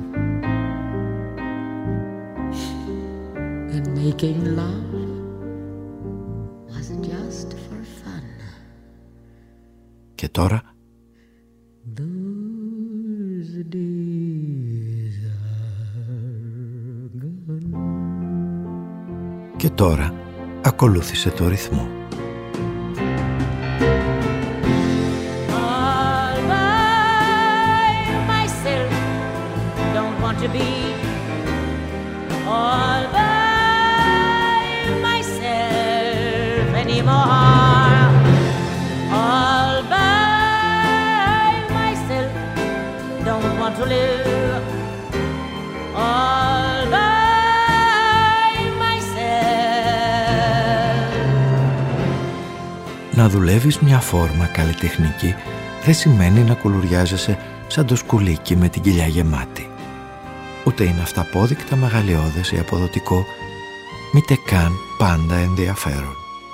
And making love was just for fun. Και τώρα Those days are gone. Και τώρα ακολούθησε το ρυθμό. All by myself, don't want to be all by myself anymore. All by myself, don't want to live all by myself. Να δουλεύεις μια φόρμα καλλιτεχνική δεν σημαίνει να κουλουριάζεσαι σαν το σκουλίκι με την κοιλιά γεμάτη. Ούτε είναι αυταπόδεικτα μεγαλειώδες ή αποδοτικό, μήτε καν πάντα ενδιαφέρον.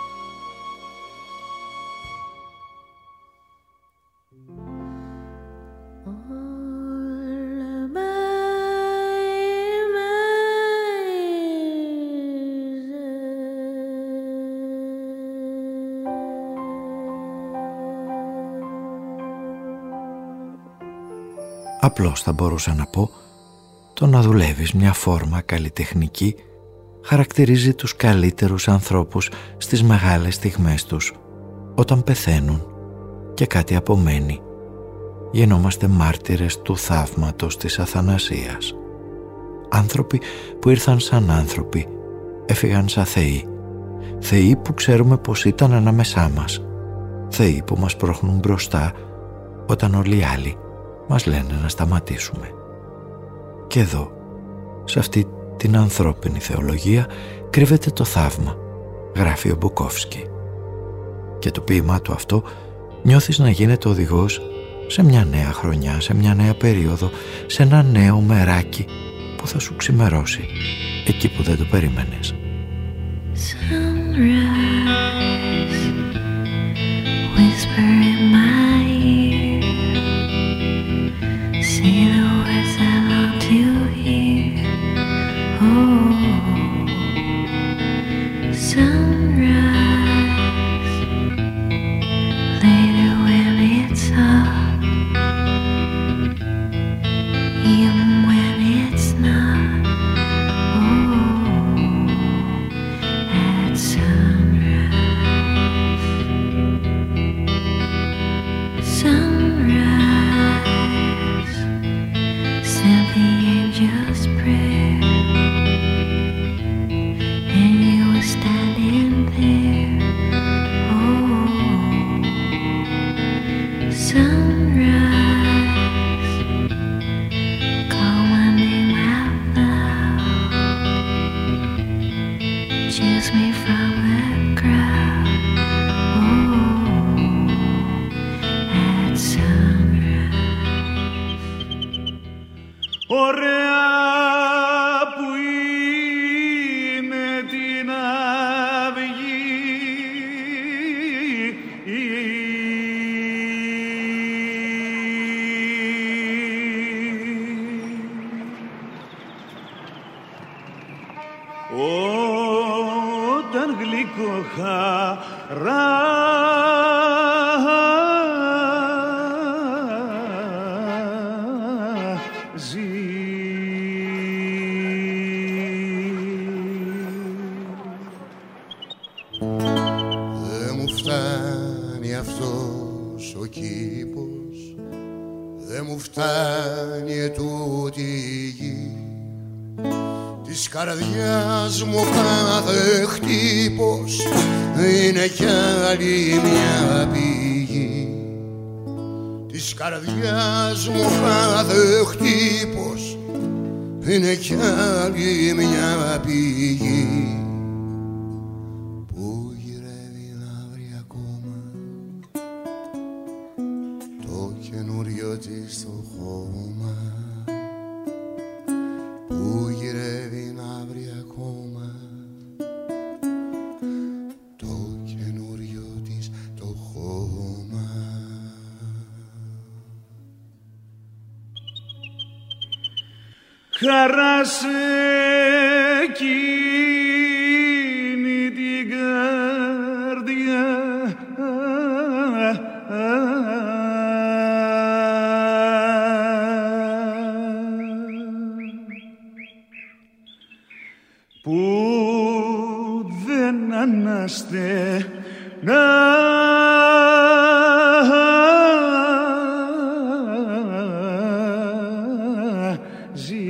Απλώς θα μπορούσα να πω, το να δουλεύεις μια φόρμα καλλιτεχνική χαρακτηρίζει τους καλύτερους ανθρώπους στις μεγάλες στιγμές τους, όταν πεθαίνουν και κάτι απομένει. Γινόμαστε μάρτυρες του θαύματος της αθανασίας. Άνθρωποι που ήρθαν σαν άνθρωποι, έφυγαν σαν θεοί. Θεοί που ξέρουμε πως ήταν ανάμεσά μας. Θεοί που μας πρόχνουν μπροστά όταν όλοι οι άλλοι μας λένε να σταματήσουμε. Και εδώ, σε αυτή την ανθρώπινη θεολογία, κρύβεται το θαύμα, γράφει ο Μπουκόφσκι. Και το ποίημά του αυτό νιώθεις να γίνεται οδηγός σε μια νέα χρονιά, σε μια νέα περίοδο, σε ένα νέο μεράκι που θα σου ξημερώσει εκεί που δεν το περίμενες. Sunrise, whisper in my ear, say the words I long to hear. Oh, sunrise, later when it's up, even when it's not. ωραία που είναι την αυγή. Όταν γλυκοχαράζει. Δεν μου φτάνει αυτός ο κήπος, δεν μου φτάνει ετούτη η γη. Της καρδιάς μου κάθε χτύπος είναι κι άλλη μια πηγή. Της καρδιάς μου κάθε χτύπος είναι κι άλλη μια πηγή. Πού γυρεύει να βρει ακόμα το καινούριο της το χώμα. Πού γυρεύει να βρει ακόμα το καινούριο της το χώμα. Χαρά σε εκείνη την καρδιά που δεν αναστενάζει.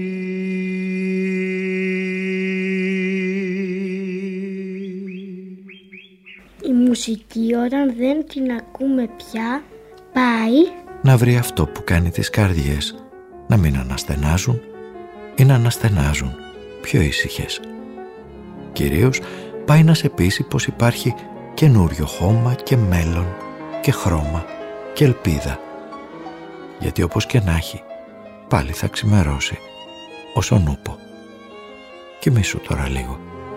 Η μουσική όταν δεν την ακούμε πια πάει να βρει αυτό που κάνει τις καρδιές να μην αναστενάζουν ή να αναστενάζουν πιο ήσυχες. Κυρίως πάει να σε πείσει πως υπάρχει καινούριο χώμα και μέλλον και χρώμα και ελπίδα. Γιατί όπως και να έχει, πάλι θα ξημερώσει ως ο νούπο. Κοιμήσου τώρα λίγο.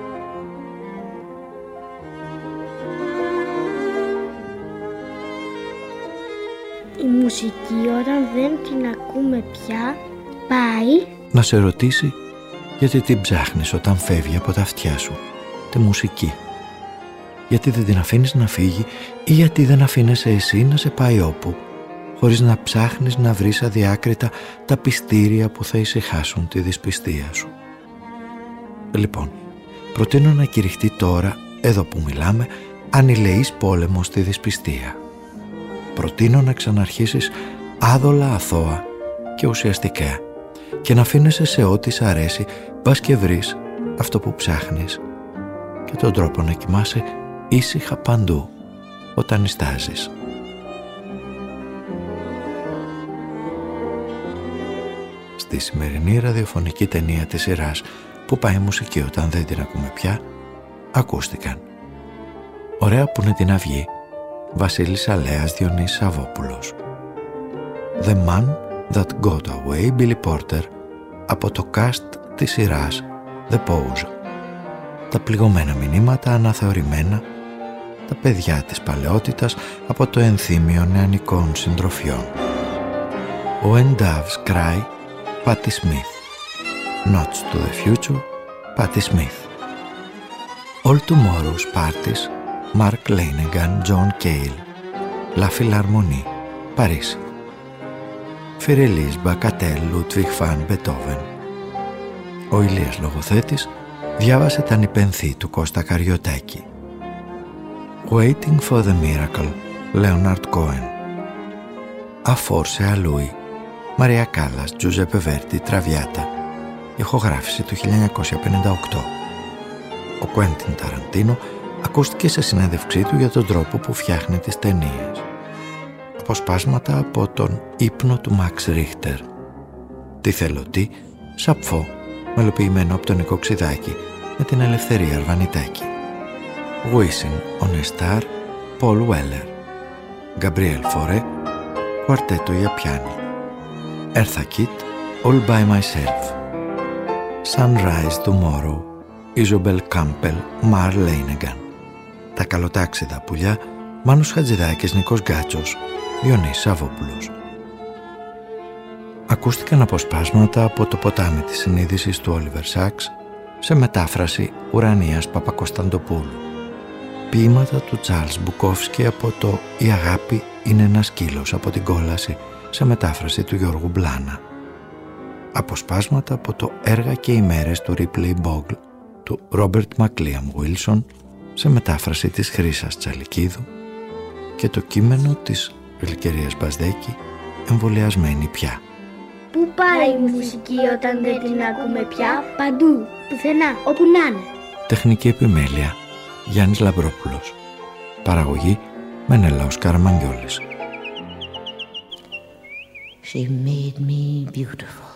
η μουσική όταν δεν την ακούμε πια πάει να σε ρωτήσει γιατί την ψάχνεις όταν φεύγει από τα αυτιά σου, τη μουσική. Γιατί δεν την αφήνεις να φύγει ή γιατί δεν αφήνεσαι εσύ να σε πάει όπου, χωρίς να ψάχνεις να βρεις αδιάκριτα τα πιστήρια που θα ησυχάσουν τη δυσπιστία σου. Λοιπόν, προτείνω να κηρυχτεί τώρα, εδώ που μιλάμε, ανηλεής πόλεμος στη δυσπιστία. Προτείνω να ξαναρχίσεις άδολα αθώα και ουσιαστικά και να αφήνεσαι σε ό,τι σ' αρέσει, πας και βρεις αυτό που ψάχνεις και τον τρόπο να κοιμάσαι ήσυχα παντού όταν νηστάζεις. Στη σημερινή ραδιοφωνική ταινία της σειράς που πάει μουσική όταν δεν την ακούμε πια, ακούστηκαν «Ωραία που είναι την αυγή», Βασίλης Αλέας, Διονύσης Σαββόπουλος, «The Man That Got Away», Billy Porter, από το cast της σειράς The Pose. Τα πληγωμένα μηνύματα αναθεωρημένα, τα παιδιά της παλαιότητας από το ενθύμιο νεανικών συντροφιών. When Doves Cry, Patti Smith. Notes to the Future, Patti Smith. All Tomorrow's Parties, Mark Lanegan, John Cale. La Philharmonie, Παρίσι. Φιρελής Μπακατέλ, Λούτβιχ Φαν Μπετόβεν. Ο Ηλίας Λογοθέτης διάβασε τα νηπενθή του Κώστα Καριωτάκη. Waiting for the Miracle, Leonard Cohen. Αφόρσε αλούι, Μαρία Κάλλας, Τζουζέπε Βέρτη, Τραβιάτα. Ηχογράφηση του 1958. Ο Κουέντιν Ταραντίνο ακούστηκε σε συνέντευξή του για τον τρόπο που φτιάχνει τις ταινίες. Αποσπάσματα από τον ύπνο του Μαξ Ρίχτερ. Τι θέλω τι, Σαπφό, μελοποιημένο από τον Νικό Ξιδάκη με την Ελευθερία Αρβανιτάκη. Wishing on a Star, Paul Weller. Γκαμπριέλ Φορέ, κουαρτέτο για πιάνο. Έρθα Κιτ, All by Myself, Sunrise Tomorrow, Isabel Campbell, Mar Lanegan. Τα καλοτάξιδα πουλιά, Μάνος Χατζηδάκης, Νικός Γκάτσος, Διονύσης Σαββόπουλος. Ακούστηκαν αποσπάσματα από το ποτάμι της συνείδησης του Όλιβερ Σάξ σε μετάφραση Ουρανίας Παπακοσταντοπούλου. Ποίηματα του Τσάρλς Μπουκόφσκι από το «Η αγάπη είναι ένα σκύλος» από την κόλαση σε μετάφραση του Γιώργου Μπλάνα. Αποσπάσματα από το «Έργα και οι μέρες» του Ρίπλεϊ Μπόγκλ του Ρόμπερτ Μακλίαμ Γουίλσον σε μετάφραση της Χρύσας Τσαλικίδου και το κείμενο της Γλυκερίας Μπασδέκη «Εμβολιασμένη πια». Πού πάει η μουσική όταν δεν την ακούμε πια? Παντού, πουθενά, όπου να είναι. Τεχνική επιμέλεια Γιάννης Λαμπρόπουλος. Παραγωγή Μενέλαος Καραμαγγιόλης. She made me beautiful.